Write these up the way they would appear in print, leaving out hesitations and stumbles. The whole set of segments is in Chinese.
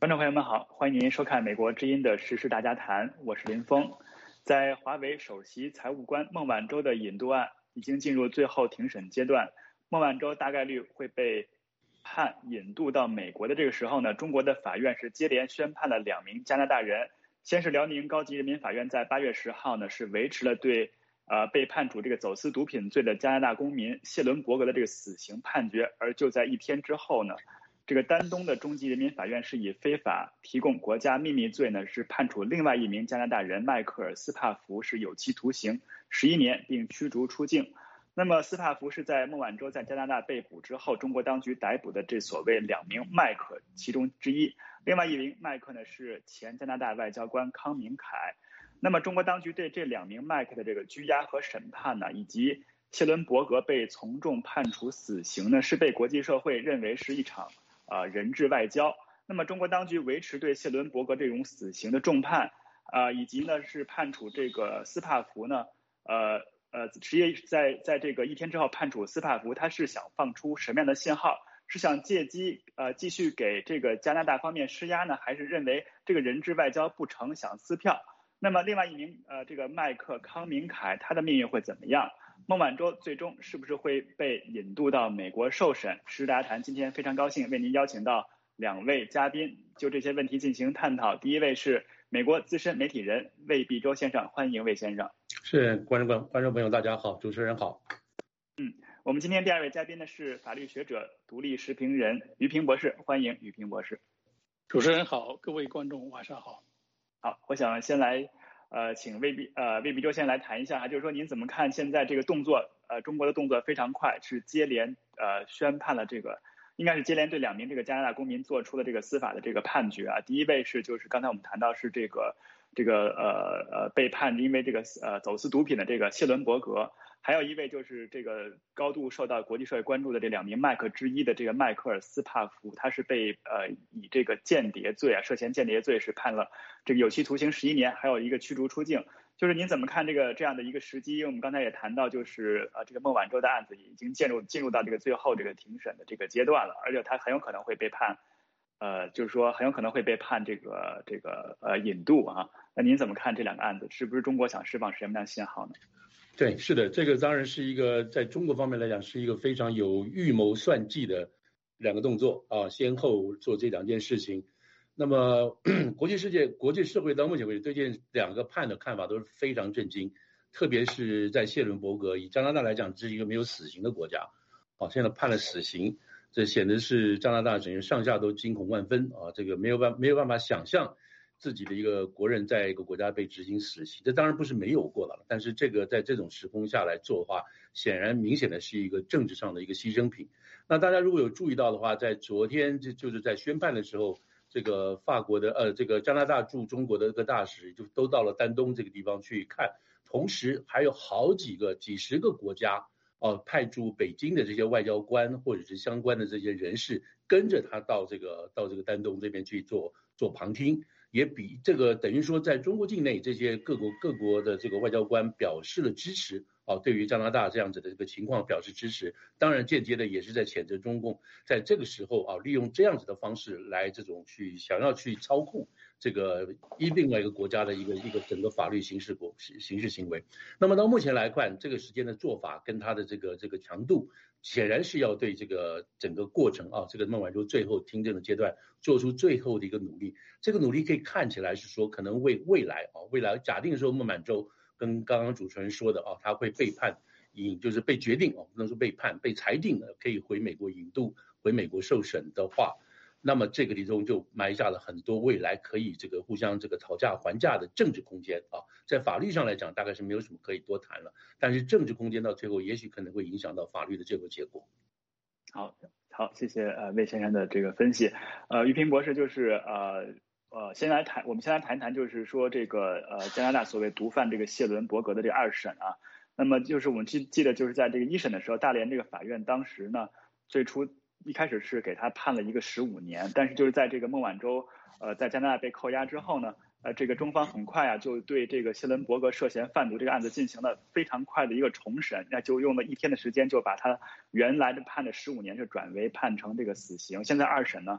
观众朋友们好，欢迎您收看美国之音的时事大家谈，我是林峰。在华为首席财务官孟晚舟的引渡案已经进入最后庭审阶段，孟晚舟大概率会被判引渡到美国的这个时候呢，中国的法院是接连宣判了2名加拿大人。先是辽宁高级人民法院在8月10号呢是维持了对被判处这个走私毒品罪的加拿大公民谢伦伯格的这个死刑判决，而就在1天之后呢，这个丹东的中级人民法院是以非法提供国家秘密罪呢，是判处另外1名加拿大人迈克尔·斯帕福是有期徒刑11年，并驱逐出境。那么斯帕福是在孟晚舟在加拿大被捕之后，中国当局逮捕的这所谓2名麦克其中之一，另外1名麦克呢是前加拿大外交官康明凯。那么中国当局对这2名麦克的这个拘押和审判呢，以及谢伦伯格被从重判处死刑呢，是被国际社会认为是一场人质外交。那么中国当局维持对谢伦伯格这种死刑的重判，以及呢是判处这个斯帕福呢，实际在这个1天之后判处斯帕福，他是想放出什么样的信号？是想借机继续给这个加拿大方面施压呢，还是认为这个人质外交不成，想撕票？那么另外1名这个麦克康明凯他的命运会怎么样？孟晚舟最终是不是会被引渡到美国受审？时事大家谈今天非常高兴为您邀请到2位嘉宾，就这些问题进行探讨。第一位是美国资深媒体人魏必洲先生，欢迎魏先生。 是观众朋友大家好，主持人好。 我们今天第2位嘉宾呢是法律学者、独立时评人于平博士，欢迎于平博士。 主持人好，各位观众晚上好。 好，我想先来请魏必洲先来谈一下，就是说您怎么看现在这个动作？中国的动作非常快，是接连宣判了这个，应该是接连对2名这个加拿大公民做出了这个司法的这个判决啊。第一位是就是刚才我们谈到是这个被判因为这个走私毒品的这个谢伦伯格，还有一位就是这个高度受到国际社会关注的这2名麦克之一的这个迈克尔·斯帕福，他是被以这个间谍罪涉嫌间谍罪是判了这个有期徒刑11年，还有一个驱逐出境。就是您怎么看这样的一个时机？因为我们刚才也谈到，就是这个孟晚舟的案子已经进入到这个最后这个庭审的这个阶段了，而且他很有可能会被判就是说很有可能会被判这个引渡啊。那您怎么看这2个案子？是不是中国想释放什么样的信号呢？ 对，是的，这个当然是一个在中国方面来讲是一个非常有预谋算计的2个动作啊，先后做这2件事情。那么国际社会到目前为止对这2个判的看法都是非常震惊，特别是在谢伦伯格，以加拿大来讲，这是一个没有死刑的国家，现在判了死刑，这显得是加拿大整个上下都惊恐万分啊，这个没有办法想象自己的一个国人在一个国家被执行死刑，这当然不是没有过了，但是这个在这种时空下来做的话，显然明显的是一个政治上的一个牺牲品。那大家如果有注意到的话，在昨天就是在宣判的时候，这个法国的这个加拿大驻中国的这个大使就都到了丹东这个地方去看，同时还有几十个国家派驻北京的这些外交官或者是相关的这些人士跟着他到这个丹东这边去做旁听，也比这个等于说在中国境内这些各国的这个外交官表示了支持对于加拿大这样子的这个情况表示支持，当然间接的也是在谴责中共在这个时候利用这样子的方式来这种想要去操控这个另外一个国家的一个整个法律刑事行为。那么到目前来看，这个时间的做法跟他的这个强度，显然是要对这个整个过程这个孟晚舟最后听证的阶段做出最后的一个努力。这个努力可以看起来是说可能为未来假定说孟晚舟跟刚刚主持人说的他会被判就是被决定不能说被判被裁定可以回美国引渡回美国受审的话，那么这个里中就埋下了很多未来可以这个互相这个讨价还价的政治空间在法律上来讲大概是没有什么可以多谈了，但是政治空间到最后也许可能会影响到法律的这个结果。 好，谢谢魏先生的这个分析。于平博士就是我们先来谈一谈，就是说这个加拿大所谓毒贩这个谢伦伯格的这2审啊。那么就是我们记得就是在这个1审的时候，大连这个法院当时呢最初一开始是给他判了一个15年，但是就是在这个孟晚舟在加拿大被扣押之后呢，这个中方很快就对这个谢伦伯格涉嫌贩毒这个案子进行了非常快的一个重审，那就用了1天的时间就把他原来的判的15年就转为判成这个死刑。现在2审呢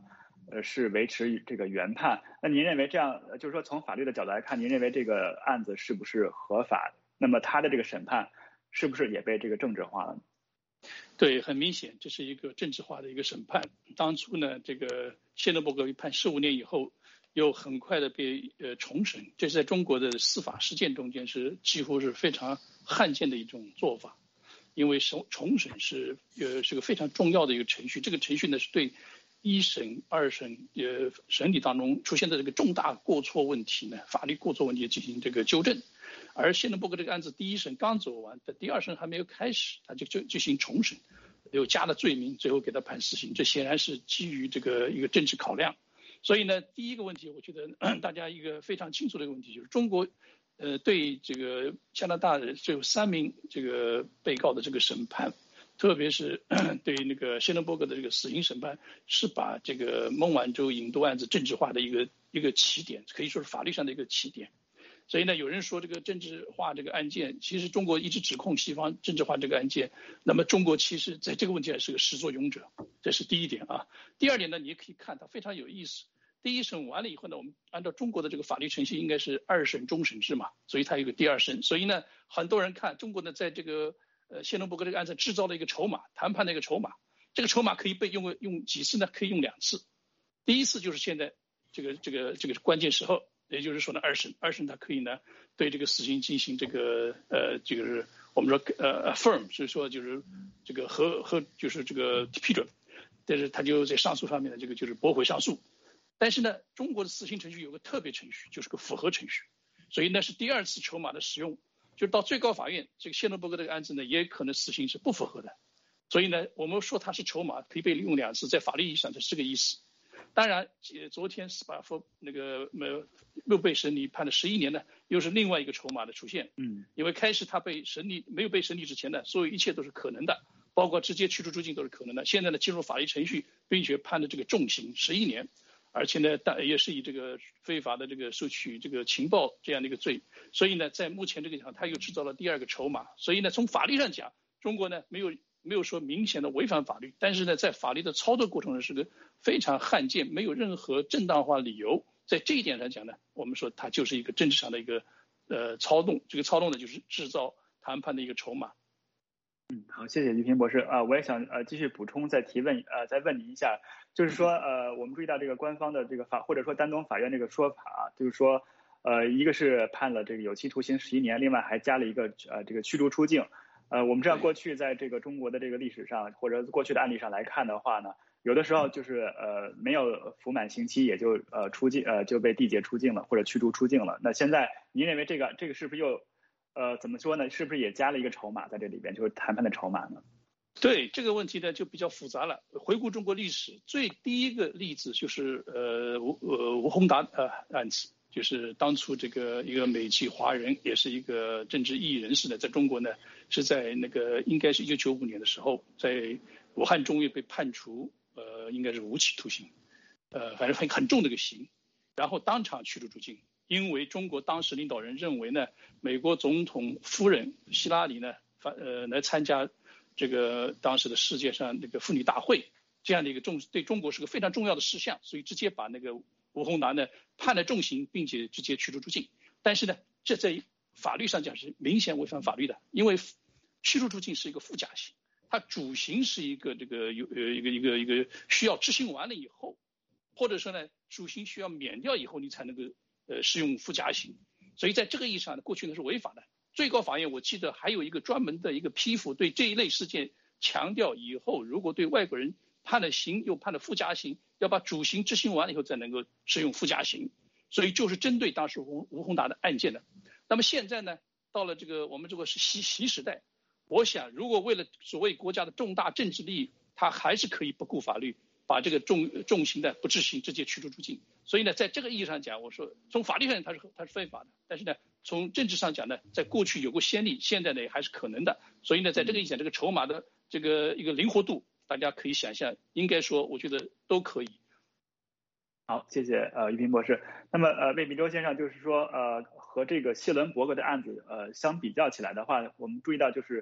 是维持这个原判。那您认为这样，就是说从法律的角度来看，您认为这个案子是不是合法的？那么他的这个审判是不是也被这个政治化了呢？ 对，很明显，这是一个政治化的一个审判。当初呢，这个谢伦伯格被判15年以后，又很快的被重审，这是在中国的司法实践中间是几乎是非常罕见的一种做法。因为重审是个非常重要的一个程序，这个程序呢是对一审、二审审理当中出现的这个重大过错问题呢，法律过错问题进行这个纠正。而谢伦伯格这个案子第一审刚走完，第二审还没有开始，他就进行重审，又加了罪名，最后给他判死刑。这显然是基于这个一个政治考量。所以呢，第一个问题，我觉得大家一个非常清楚的一个问题就是中国。对这个加拿大的这3名这个被告的这个审判，特别是对那个谢伦伯格的这个死刑审判，是把这个孟晚舟引渡案子政治化的一个起点，可以说是法律上的一个起点。所以呢，有人说这个政治化这个案件，其实中国一直指控西方政治化这个案件，那么中国其实在这个问题上是个始作俑者，这是第一点啊。第二点呢，你也可以看它非常有意思。第一审完了以后呢，我们按照中国的这个法律程序，应该是2审终审制嘛，所以它有个第二审。所以呢，很多人看中国呢，在这个谢伦伯格这个案子制造了一个筹码，谈判的一个筹码。这个筹码可以被用几次呢？可以用2次。第一次就是现在这个关键时候，也就是说呢，二审它可以呢对这个死刑进行这个就是我们说affirm， 所以说就是这个和就是这个批准，但是他就在上诉方面的这个就是驳回上诉。但是呢，中国的死刑程序有个特别程序，就是个复核程序，所以那是第2次筹码的使用，就是到最高法院，这个谢伦伯格这个案子呢，也可能死刑是不符合的，所以呢，我们说它是筹码，可以被利用2次，在法律意义上它是这个意思。当然，昨天斯巴夫那个没有被审理，判了11年呢，又是另外一个筹码的出现。因为开始他没有被审理之前呢，所有一切都是可能的，包括直接驱逐出境都是可能的。现在呢，进入法律程序，并且判了这个重刑11年。而且呢，也是以这个非法的这个收取这个情报这样的一个罪，所以呢，在目前这个地方，他又制造了第2个筹码。所以呢，从法律上讲，中国呢没有说明显的违反法律，但是呢，在法律的操作过程中是个非常罕见，没有任何正当化理由。在这一点上讲呢，我们说它就是一个政治上的一个操纵，这个操纵呢就是制造谈判的一个筹码。 好，谢谢于平博士啊，我也想继续补充再问您一下，就是说我们注意到这个官方的这个或者说丹东法院这个说法就是说一个是判了这个有期徒刑11年，另外还加了一个这个驱逐出境。我们知道过去在这个中国的这个历史上或者过去的案例上来看的话呢，有的时候就是没有服满刑期也就出境就被递解出境了或者驱逐出境了。那现在您认为这个是不是又怎么说呢？是不是也加了一个筹码在这里边，就是谈判的筹码呢？ 对这个问题呢，就比较复杂了。回顾中国历史，第一个例子就是吴宏达案子，就是当初这个一个美籍华人，也是一个政治异议人士呢，在中国呢是在那个应该是1995年的时候，在武汉中院被判处应该是无期徒刑，反正很重的一个刑，然后当场驱逐出境。因为中国当时领导人认为呢，美国总统夫人希拉里呢来参加这个当时的世界上那个妇女大会这样的一个对中国是个非常重要的事项，所以直接把那个吴宏达呢判了重刑，并且直接驱逐出境。但是呢，这在法律上讲是明显违反法律的，因为驱逐出境是一个附加刑，它主刑是一个这个一个需要执行完了以后，或者说呢主刑需要免掉以后，你才能够适用附加刑。所以在这个意义上呢，过去呢是违法的。最高法院我记得还有一个专门的一个批复，对这一类事件强调，以后如果对外国人判了刑又判了附加刑，要把主刑执行完了以后才能够适用附加刑。所以就是针对当时吴宏达的案件的。那么现在呢，到了这个我们这个是习时代，我想如果为了所谓国家的重大政治利益，他还是可以不顾法律，把这个重刑的不执行直接驱逐出境。所以呢，在这个意义上讲，我说从法律上它是非法的，但是呢，从政治上讲呢，在过去有过先例，现在呢也还是可能的。所以呢，在这个意义上，这个筹码的这个一个灵活度，大家可以想象，应该说我觉得都可以。 好，谢谢于平博士。那么魏明洲先生就是说和这个谢伦伯格的案子相比较起来的话，我们注意到就是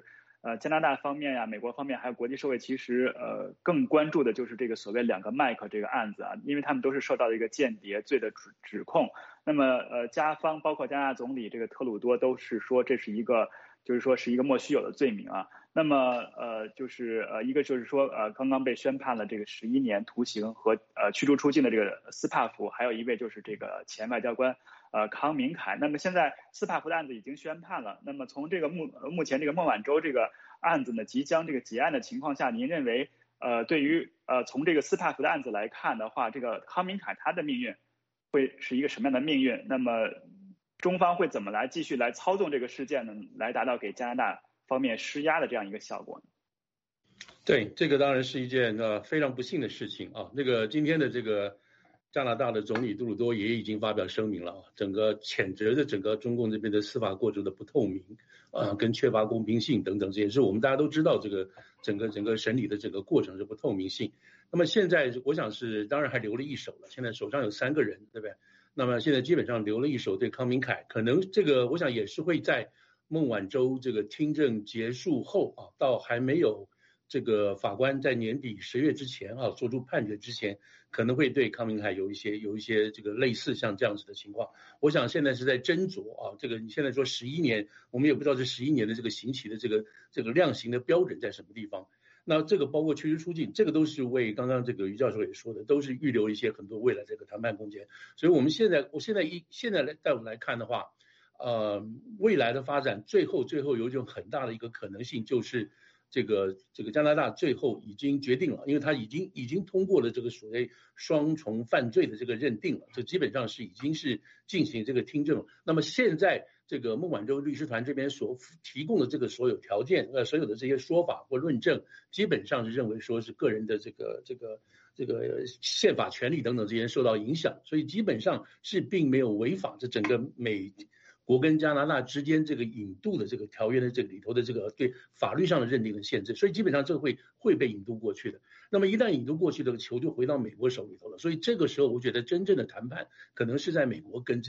加拿大方面呀、美国方面还有国际社会，其实更关注的就是这个所谓2个麦克这个案子啊，因为他们都是受到一个间谍罪的指控。那么加方包括加拿大总理这个特鲁多都是说这是一个莫须有的罪名啊。那么一个就是说刚刚被宣判了这个11年徒刑和驱逐出境的这个斯帕夫，还有一位就是这个前外交官康明凯。那么现在斯帕夫的案子已经宣判了，那么从这个目前这个孟晚舟这个案子呢即将这个结案的情况下，您认为对于从这个斯帕夫的案子来看的话，这个康明凯他的命运会是一个什么样的命运？那么中方会怎么来继续来操纵这个事件呢，来达到给加拿大方面施压的这样一个效果呢？ 对，这个当然是一件非常不幸的事情啊。那个今天的这个加拿大的总理杜鲁多也已经发表声明了啊，整个谴责的整个中共这边的司法过程的不透明跟缺乏公平性等等，这也是我们大家都知道这个整个审理的整个过程是不透明性。那么现在我想是当然还留了一手了，现在手上有3个人，对不对？那么现在基本上留了一手对康明凯，可能这个我想也是会在孟晚舟这个听证结束后啊，到还没有这个法官在年底10月之前啊做出判决之前，可能会对康明凯有一些这个类似像这样子的情况。我想现在是在斟酌啊，这个你现在说11年，我们也不知道这11年的这个刑期的这个量刑的标准在什么地方。那这个包括驱逐出境，这个都是为刚刚这个于教授也说的，都是预留一些很多未来这个谈判空间。所以我现在带我们来看的话，未来的发展最后有一种很大的一个可能性，就是这个加拿大最后已经决定了，因为他已经通过了这个所谓双重犯罪的这个认定了，这基本上是已经是进行这个听证了。那么现在这个孟晚舟律师团这边所提供的这个所有条件所有的这些说法或论证，基本上是认为说是个人的这个宪法权利等等这些受到影响，所以基本上是并没有违反这整个美国跟加拿大之间这个引渡的这个条约的这个里头的这个对法律上的认定的限制，所以基本上这会被引渡过去的。那么一旦引渡过去，这个球就回到美国手里头了。所以这个时候，我觉得真正的谈判可能是在美国跟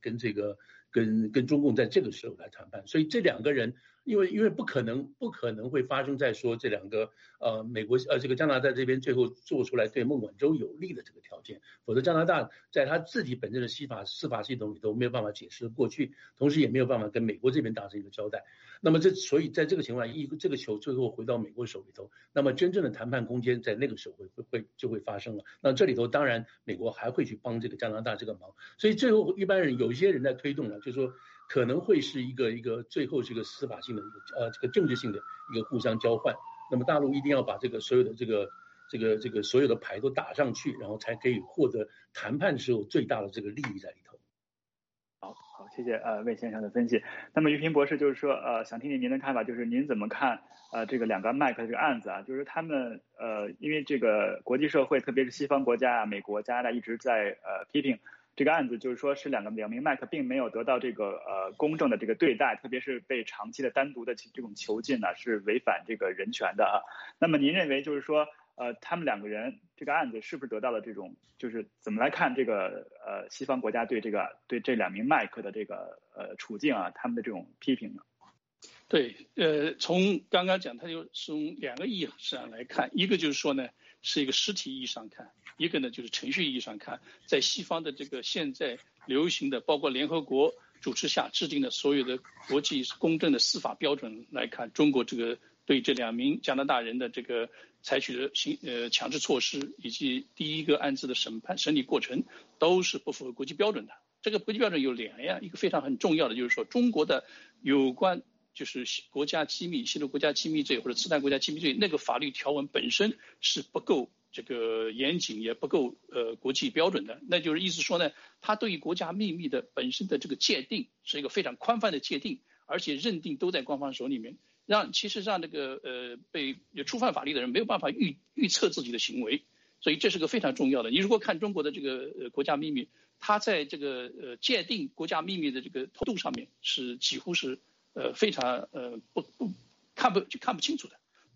中共在这个时候来谈判。所以这2个人，因为不可能会发生在说这2个美国这个加拿大这边最后做出来对孟晚舟有利的这个条件，否则加拿大在他自己本身的司法系统里头没有办法解释过去，同时也没有办法跟美国这边达成一个交代。那么所以在这个情况下，这个球最后回到美国手里头，那么真正的谈判空间在那个时候就会发生了。那这里头当然美国还会去帮这个加拿大这个忙，所以最后一般人有一些人在推动了，就是说可能会是一个最后是一个司法性的这个政治性的一个互相交换。那么大陆一定要把这个所有的这个所有的牌都打上去，然后才可以获得谈判时候最大的这个利益在里头。 好，谢谢魏先生的分析。那么于平博士就是说想听听您的看法，就是您怎么看这个2个麦克这个案子啊？就是他们因为这个国际社会特别是西方国家美国、加拿大一直在批评这个案子，就是说是两名麦克并没有得到这个公正的这个对待，特别是被长期的单独的这种囚禁呢，是违反这个人权的啊。那么您认为就是说他们2个人这个案子是不是得到了这种，就是怎么来看这个西方国家对这2名麦克的这个处境啊，他们的这种批评呢？ 对，从刚刚讲，他就是从2个意义上来看，一个就是说呢，是一个实体意义上看，一个呢就是程序意义上看，在西方的这个现在流行的，包括联合国主持下制定的所有的国际公正的司法标准来看，中国这个对这2名加拿大人的这个采取的强制措施，以及第一个案子的审理过程，都是不符合国际标准的。这个国际标准有2样，一个非常很重要的就是说，中国的有关就是国家机密、泄露国家机密罪或者刺探国家机密罪，那个法律条文本身是不够这个严谨，也不够国际标准的。那就是意思说呢，它对于国家秘密的本身的这个界定是一个非常宽泛的界定，而且认定都在官方手里面，其实让这个被触犯法律的人没有办法预测自己的行为，所以这是个非常重要的。你如果看中国的这个国家秘密，它在这个界定国家秘密的这个透度上面是几乎是非常看不清楚的。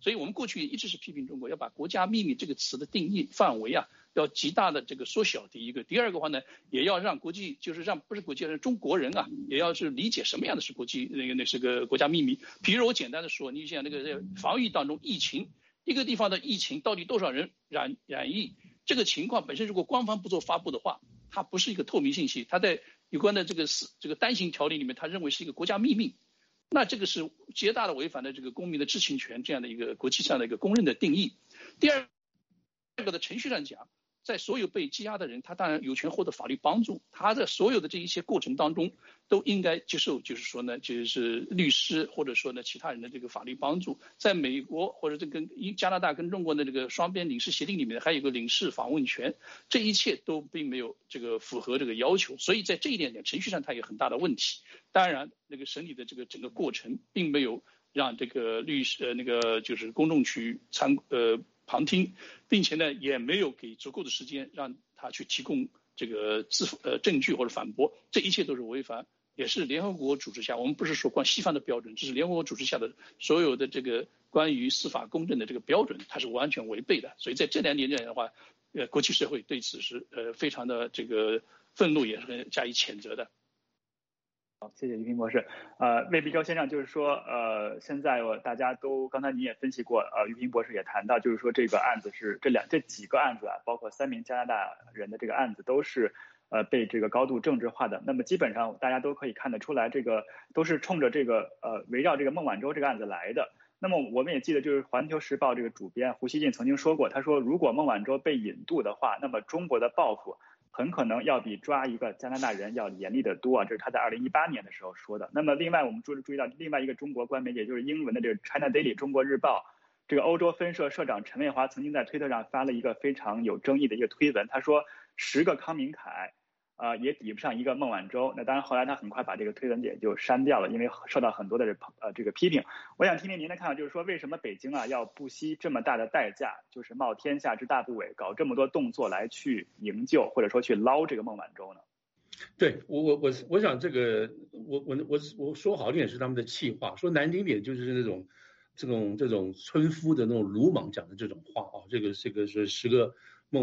所以我们过去一直是批评中国要把国家秘密这个词的定义范围啊，要极大的这个缩小。第一个，第二个话呢，也要让国际就是让不是国际人中国人啊，也要是理解什么样的是国际那是个国家秘密。比如我简单的说，你像那个防疫当中疫情，一个地方的疫情到底多少人染疫，这个情况本身如果官方不做发布的话，它不是一个透明信息，它在有关的这个单行条例里面，他认为是一个国家秘密。那这个是极大的违反了这个公民的知情权这样的一个国际上的一个公认的定义。第二个的程序上讲，在所有被羁押的人，他当然有权获得法律帮助，他的所有的这一些过程当中都应该接受，就是说呢，就是律师或者说呢其他人的这个法律帮助。在美国或者这跟加拿大跟中国的这个双边领事协定里面还有个领事访问权，这一切都并没有这个符合这个要求，所以在这一点点程序上它有很大的问题。当然，那个审理的这个整个过程并没有让这个律师那个就是公众去旁听，并且呢也没有给足够的时间让他去提供这个证据或者反驳，这一切都是违反，也是联合国组织下，我们不是说光西方的标准，这是联合国组织下的所有的这个关于司法公正的这个标准，它是完全违背的。所以在这2点的话，国际社会对此是非常的这个愤怒，也是加以谴责的。 好，谢谢于平博士。魏必洲先生就是说，现在大家都刚才你也分析过，于平博士也谈到，就是说这个案子是这几个案子啊，包括3名加拿大人的这个案子都是被这个高度政治化的。那么基本上大家都可以看得出来，这个都是冲着这个围绕这个孟晚舟这个案子来的。那么我们也记得，就是《环球时报》这个主编胡锡进曾经说过，他说如果孟晚舟被引渡的话，那么中国的报复很可能要比抓一个加拿大人要严厉得多啊，这是他在2018年的时候说的。那么另外我们注意到另外一个中国官媒，也就是英文的这个 China Daily 中国日报，这个欧洲分社社长陈卫华曾经在推特上发了一个非常有争议的一个推文，他说10个康明凯也抵不上一个孟晚舟。那当然后来他很快把这个推文也就删掉了，因为受到很多的这个批评。我想听听您的看法，就是说为什么北京啊要不惜这么大的代价，就是冒天下之大不韪，搞这么多动作来去营救或者说去捞这个孟晚舟呢？ 对，我想这个我说好点是他们的气话，说难听点就是那种这种村夫的那种鲁莽讲的这种话啊，这个是10个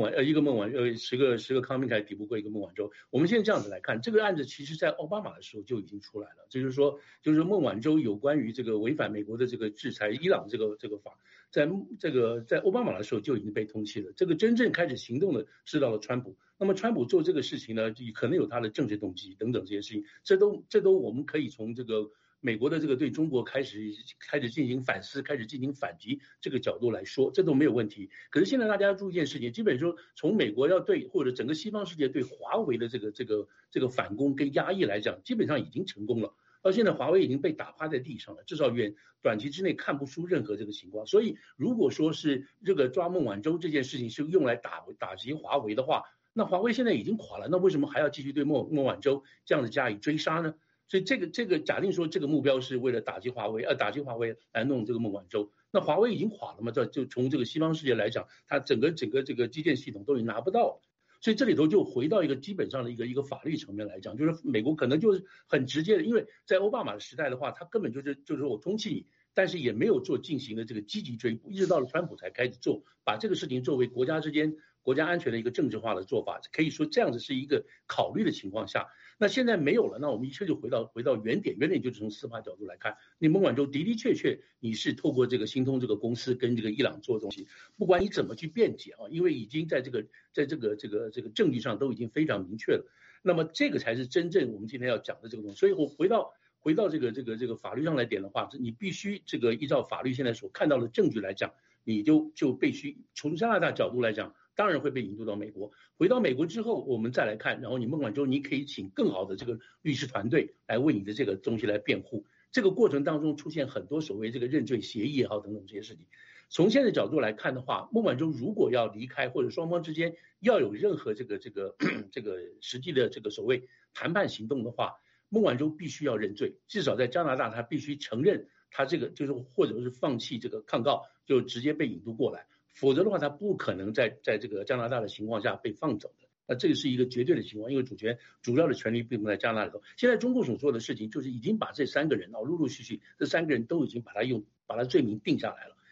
10个康明凯抵不过一个孟晚舟。我们现在这样子来看，这个案子其实在奥巴马的时候就已经出来了，就是说孟晚舟有关于这个违反美国的这个制裁伊朗这个法，在奥巴马的时候就已经被通缉了。这个真正开始行动的是到了川普。那么川普做这个事情呢，可能有他的政治动机等等这些事情，这都我们可以从这个美国的这个对中国开始进行反思，开始进行反击这个角度来说，这都没有问题。可是现在大家要注意一件事情，基本说从美国要对或者整个西方世界对华为的这个反攻跟压抑来讲，基本上已经成功了。到现在华为已经被打趴在地上了，至少短期之内看不出任何这个情况。所以如果说是这个抓孟晚舟这件事情是用来打击华为的话，那华为现在已经垮了，那为什么还要继续对孟晚舟这样子加以追杀呢？所以这个假定说这个目标是为了打击华为来弄这个孟晚舟，那华为已经垮了嘛？就从这个西方世界来讲，它整个这个基建系统都已经拿不到了。所以这里头就回到一个基本上的一个法律层面来讲，就是美国可能就是很直接的，因为在奥巴马的时代的话，他根本就是我通缉你，但是也没有进行的这个积极追捕，一直到了川普才开始把这个事情作为国家安全的一个政治化的做法，可以说这样子是一个考虑的情况下。那现在没有了，那我们一切就回到原点就是从司法角度来看，你孟晚舟的确你是透过这个星通这个公司跟这个伊朗做东西，不管你怎么去辩解啊，因为已经在这个证据上都已经非常明确了。那么这个才是真正我们今天要讲的这个东西。所以我回到这个法律上来点的话，你必须这个依照法律现在所看到的证据来讲，你就必须从加拿大角度来讲，当然会被引渡到美国。回到美国之后，我们再来看，然后你孟晚舟你可以请更好的这个律师团队来为你的这个东西来辩护。这个过程当中出现很多所谓这个认罪协议也好等等这些事情。从现在角度来看的话，孟晚舟如果要离开或者双方之间要有任何这个实际的这个所谓谈判行动的话，孟晚舟必须要认罪，至少在加拿大他必须承认他这个就是或者是放弃这个抗告，就直接被引渡过来。否则的话，他不可能在这个加拿大的情况下被放走的。那这个是一个绝对的情况，因为主要的权利并不在加拿大里头。现在中共所做的事情就是已经把这3个人陆续这3个人都已经把他罪名定下来了，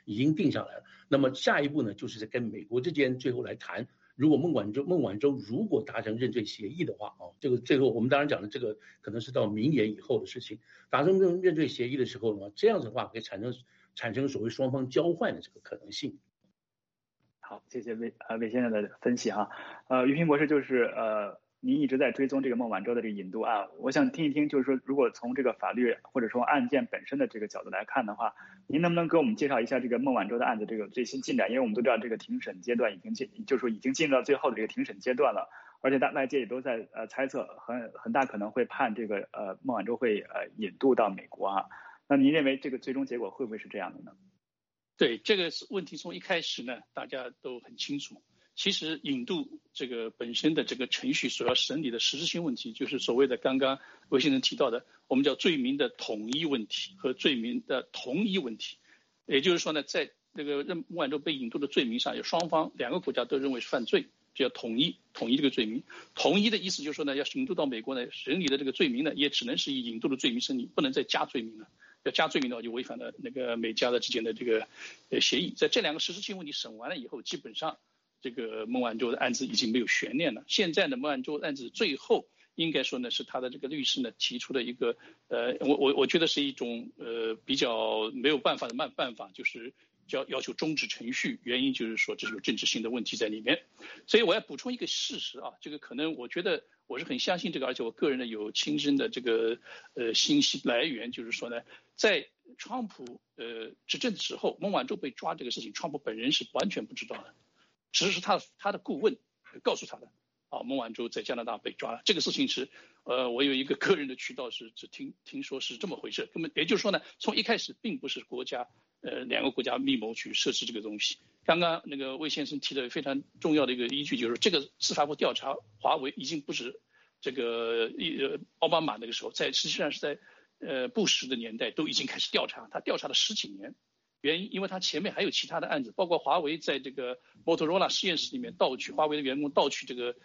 已经定下来了。那么下一步呢，就是在跟美国之间最后来谈，如果孟晚舟如果达成认罪协议的话，这个我们当然讲的这个可能是到明年以后的事情。达成认罪协议的时候呢，这样子的话可以产生所谓双方交换的这个可能性。 好，谢谢魏先生的分析哈。于平博士，就是您一直在追踪这个孟晚舟的这个引渡案，我想听一听，就是说如果从这个法律或者说案件本身的这个角度来看的话，您能不能给我们介绍一下这个孟晚舟的案子这个最新进展？因为我们都知道这个庭审阶段已经进入到最后的这个庭审阶段了，而且外界也都在猜测很大可能会判这个孟晚舟会引渡到美国啊。那您认为这个最终结果会不会是这样的呢？ 对，这个问题从一开始呢，大家都很清楚。其实引渡这个本身的这个程序所要审理的实质性问题，就是所谓的刚刚魏先生提到的，我们叫罪名的统一问题和罪名的同一问题。也就是说呢，在这个孟晚舟被引渡的罪名上，有双方两个国家都认为是犯罪，就要统一这个罪名。统一的意思就是说呢，要引渡到美国呢，审理的这个罪名呢，也只能是以引渡的罪名审理，不能再加罪名了。要加罪名的话，就违反了那个美加的之间的这个协议。在这两个实质性问题审完了以后，基本上这个孟晚舟的案子已经没有悬念了。现在的孟晚舟案子最后应该说呢，是他的这个律师呢提出的一个我觉得是一种比较没有办法的办法，就是要求终止程序，原因就是说这是有政治性的问题在里面。所以我要补充一个事实啊，这个可能我觉得我是很相信这个，而且我个人呢有亲身的这个信息来源，就是说呢，在川普执政的时候，孟晚舟被抓这个事情，川普本人是完全不知道的，只是他的顾问告诉他的。孟晚舟在加拿大被抓了，这个事情是我有一个个人的渠道是只听说是这么回事，根本也就是说呢，从一开始并不是两个国家密谋去设置这个东西。刚刚那个魏先生提的非常重要的一个依据，就是这个司法部调查华为已经不是这个奥巴马那个时候，实际上是在布什的年代都已经开始调查，他调查了10几年。原因，因为他前面还有其他的案子，包括华为在这个 Motorola 实验室里面盗取华为的员工盗取这个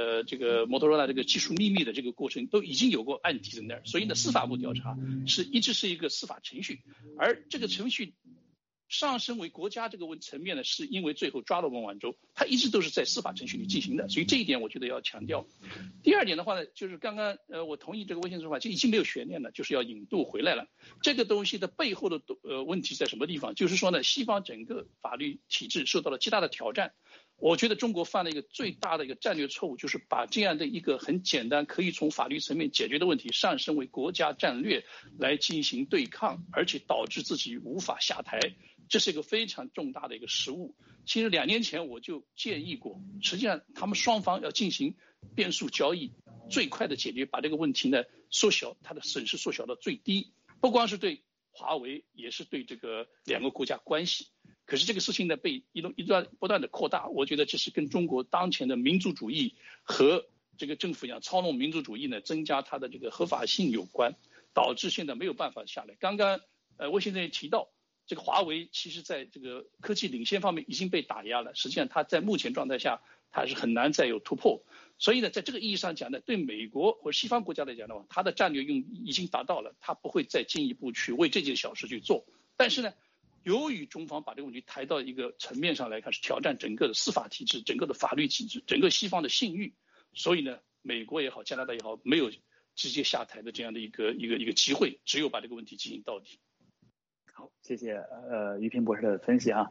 Motorola 这个技术秘密的这个过程，都已经有过案底在那儿。所以呢，司法部调查一直是一个司法程序，而这个程序上升为国家这个层面呢，是因为最后抓了孟晚舟，他一直都是在司法程序里进行的，所以这一点我觉得要强调。第二点的话呢，就是刚刚我同意这个魏先生说法，就已经没有悬念了，就是要引渡回来了。这个东西的背后的问题在什么地方？就是说呢，西方整个法律体制受到了极大的挑战。我觉得中国犯了一个最大的一个战略错误，就是把这样的一个很简单可以从法律层面解决的问题上升为国家战略来进行对抗，而且导致自己无法下台，这是一个非常重大的一个失误。其实2年前我就建议过，实际上他们双方要进行变数交易，最快的解决，把这个问题呢缩小，它的损失缩小到最低，不光是对华为，也是对这个两个国家关系。可是这个事情呢被不断的扩大，我觉得这是跟中国当前的民族主义和这个政府想操弄民族主义呢，增加它的这个合法性有关，导致现在没有办法下来。刚刚魏先生也提到，这个华为其实在这个科技领先方面已经被打压了，实际上它在目前状态下它是很难再有突破。所以呢，在这个意义上讲呢，对美国或者西方国家来讲的话，它的战略用意已经达到了，它不会再进一步去为这件小事去做。但是呢，由于中方把这个问题抬到一个层面上来看，是挑战整个的司法体制、整个的法律体制、整个西方的信誉，所以呢，美国也好，加拿大也好，没有直接下台的这样的一个机会，只有把这个问题进行到底。 好，谢谢于平博士的分析哈。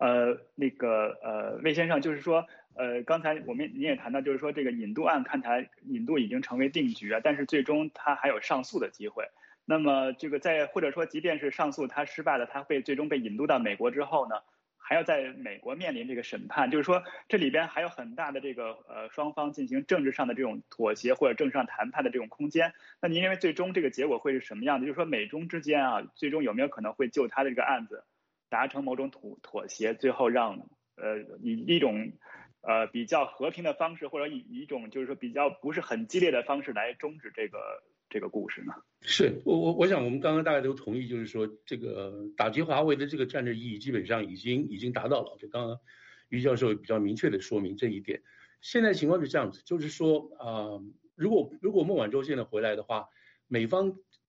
魏先生，就是说刚才您也谈到，就是说这个引渡案看起来引渡已经成为定局啊，但是最终他还有上诉的机会。那么这个或者说即便是上诉他失败了，他最终被引渡到美国之后呢，还要在美国面临这个审判，就是说这里边还有很大的这个双方进行政治上的这种妥协或者政治上谈判的这种空间。那您认为最终这个结果会是什么样的？就是说美中之间啊，最终有没有可能会就他的这个案子达成某种妥协，最后让以一种比较和平的方式，或者以一种就是说比较不是很激烈的方式来终止这个故事呢？ 是我想我们刚刚大家都同意，就是说这个打击华为的这个战略意义基本上已经达到了。就刚刚于教授比较明确的说明这一点。现在情况是这样子，就是说如果孟晚舟现在回来的话，美方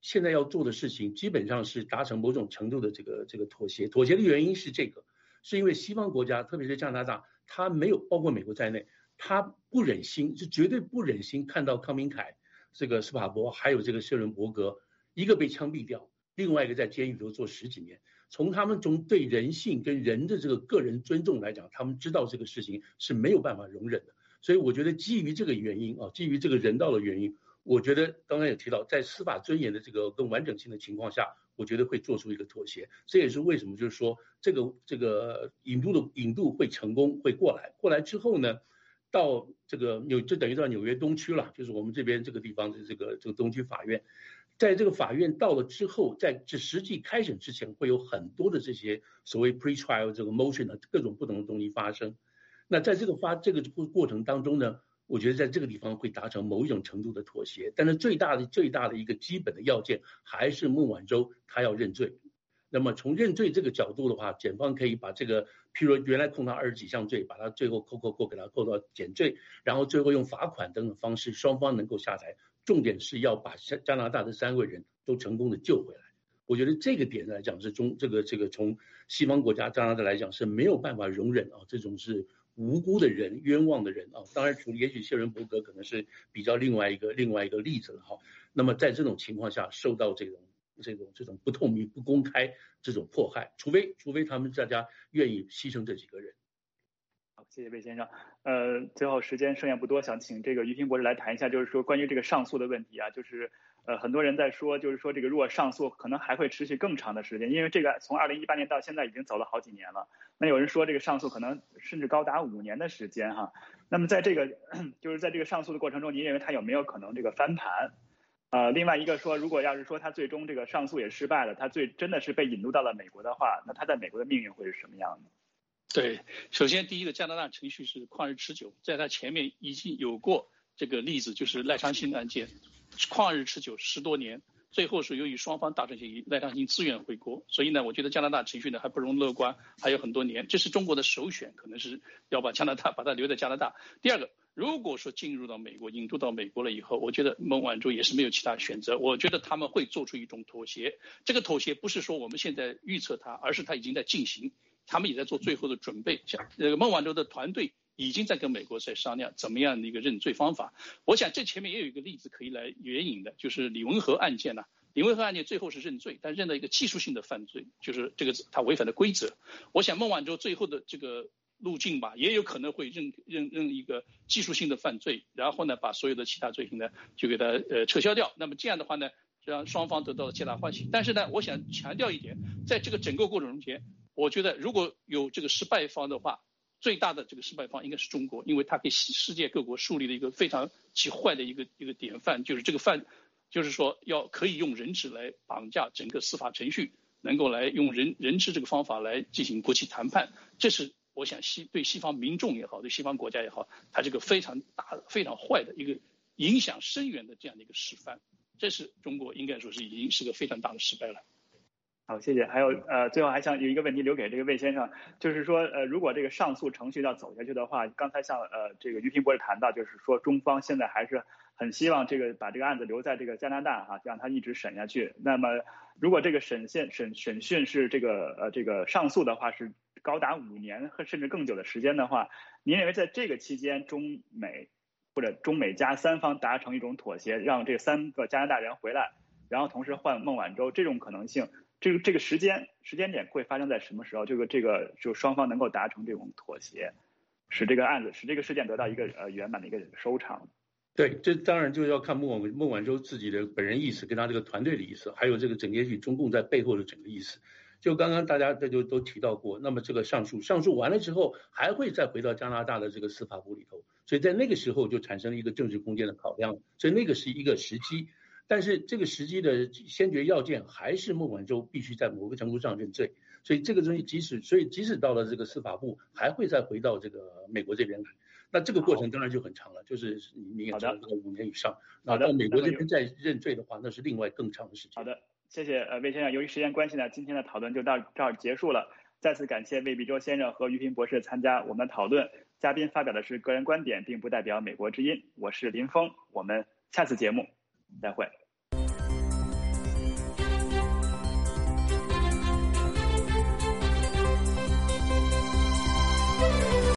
现在要做的事情基本上是达成某种程度的这个妥协。妥协的原因是是因为西方国家，特别是加拿大，他没有包括美国在内，他不忍心，是绝对不忍心看到康明凯、这个斯帕伯还有这个谢伦伯格，一个被枪毙掉，另外一个在监狱里头做10几年。从他们中对人性跟人的这个个人尊重来讲，他们知道这个事情是没有办法容忍的。所以我觉得基于这个原因啊，基于这个人道的原因，我觉得刚才也提到，在司法尊严的这个更完整性的情况下，我觉得会做出一个妥协。这也是为什么就是说这个引渡会成功，会过来之后呢，到这等于到纽约东区了，就是我们这边这个地方的这个东区法院。在这个法院到了之后，在这实际开审之前，会有很多的这些所谓 pre-trial 这个 motion 的各种不同的东西发生。那在这个过程当中呢，我觉得在这个地方会达成某一种程度的妥协，但是最大的一个基本的要件还是孟晚舟他要认罪。那么从认罪这个角度的话，检方可以把这个，譬如原来控他20几项罪，把他最后扣给他扣到减罪，然后最后用罚款等等方式，双方能够下台。重点是要把加拿大的3位人都成功的救回来。我觉得这个点来讲是这个从西方国家加拿大来讲是没有办法容忍啊，这种是无辜的人、冤枉的人啊。当然，也许谢伦伯格可能是比较另外一个例子了哈。那么在这种情况下，受到这种不透明、不公开这种迫害，除非他们大家愿意牺牲这几个人。 好，谢谢魏先生。最后时间剩下不多，想请这个于平博士来谈一下，就是说关于这个上诉的问题啊，就是很多人在说，就是说这个如果上诉可能还会持续更长的时间，因为这个从2018年到现在已经走了好几年了。那有人说这个上诉可能甚至高达5年的时间哈。那么在这个就是在这个上诉的过程中，您认为他有没有可能这个翻盘？另外一个说，如果要是说他最终这个上诉也失败了，他真的是被引渡到了美国的话，那他在美国的命运会是什么样的？ 对，首先第一个，加拿大程序是旷日持久，在它前面已经有过这个例子，就是赖昌星案件，旷日持久10多年，最后是由于双方达成协议，赖昌星自愿回国，所以呢，我觉得加拿大程序呢还不容乐观，还有很多年，这是中国的首选，可能是要把加拿大把它留在加拿大。第二个，如果说进入到美国，引渡到美国了以后，我觉得孟晚舟也是没有其他选择，我觉得他们会做出一种妥协，这个妥协不是说我们现在预测它，而是它已经在进行。他们也在做最后的准备，像孟晚舟的团队已经在跟美国在商量怎么样的一个认罪方法。我想这前面也有一个例子可以来援引的，就是李文和案件呢。李文和案件最后是认罪，但认了一个技术性的犯罪，就是这个他违反的规则。我想孟晚舟最后的这个路径吧，也有可能会认一个技术性的犯罪，然后呢把所有的其他罪行呢就给他撤销掉。那么这样的话呢，让双方得到了皆大欢喜。但是呢，我想强调一点，在这个整个过程中间，我觉得如果有这个失败方的话，最大的这个失败方应该是中国，因为它给世界各国树立了一个非常极坏的一个典范，就是这个就是说可以用人质来绑架整个司法程序，能够来用人质这个方法来进行国际谈判，这是我想对西方民众也好，对西方国家也好，它这个非常大的、非常坏的一个影响深远的这样的一个示范，这是中国应该说是已经是个非常大的失败了。 好，谢谢。还有最后还想有一个问题留给这个魏先生，就是说如果这个上诉程序要走下去的话，刚才像这个于平博士谈到，就是说中方现在还是很希望把这个案子留在这个加拿大哈，让他一直审下去。那么如果这个审讯是这个上诉的话，是高达5年甚至更久的时间的话，您认为在这个期间中美或者中美加3方达成一种妥协，让这3个加拿大人回来，然后同时换孟晚舟，这种可能性？这个时间点会发生在什么时候？这个就双方能够达成这种妥协，使这个事件得到一个圆满的一个收场。 对，这当然就要看孟晚舟自己的本人意思，跟他这个团队的意思，还有这个也许中共在背后的整个意思。就刚刚大家这就都提到过，那么这个上诉完了之后，还会再回到加拿大的这个司法部里头，所以在那个时候就产生了一个政治空间的考量，所以那个是一个时机。但是这个时机的先决要件还是孟晚舟必须在某个程度上认罪，所以这个东西即使到了这个司法部，还会再回到这个美国这边来。那这个过程当然就很长了，就是你也知道5年以上。那到美国这边再认罪的话，那是另外更长的时间。 好的，谢谢魏先生。由于时间关系呢，今天的讨论就到这儿结束了。再次感谢魏必洲先生和于平博士参加我们的讨论。嘉宾发表的是个人观点，并不代表美国之音。我是林峰，我们下次节目再会。